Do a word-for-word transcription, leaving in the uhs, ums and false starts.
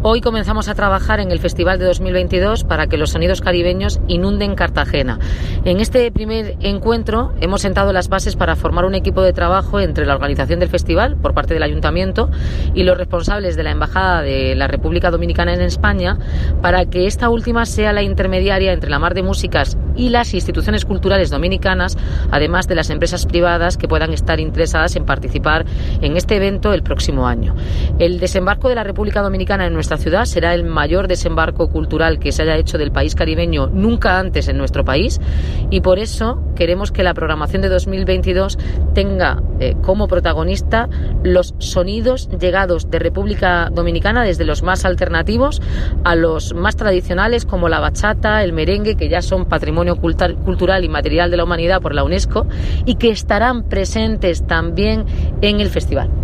Hoy comenzamos a trabajar en el Festival de dos mil veintidós para que los sonidos caribeños inunden Cartagena. En este primer encuentro hemos sentado las bases para formar un equipo de trabajo entre la organización del festival por parte del Ayuntamiento y los responsables de la Embajada de la República Dominicana en España, para que esta última sea la intermediaria entre la Mar de Músicas y las instituciones culturales dominicanas, además de las empresas privadas que puedan estar interesadas en participar en este evento el próximo año. El desembarco de la República Dominicana en nuestra ciudad será el mayor desembarco cultural que se haya hecho del país caribeño nunca antes en nuestro país, y por eso queremos que la programación de dos mil veintidós tenga eh, como protagonista los sonidos llegados de República Dominicana, desde los más alternativos a los más tradicionales como la bachata, el merengue, que ya son patrimonio cultural y material de la humanidad por la UNESCO y que estarán presentes también en el festival.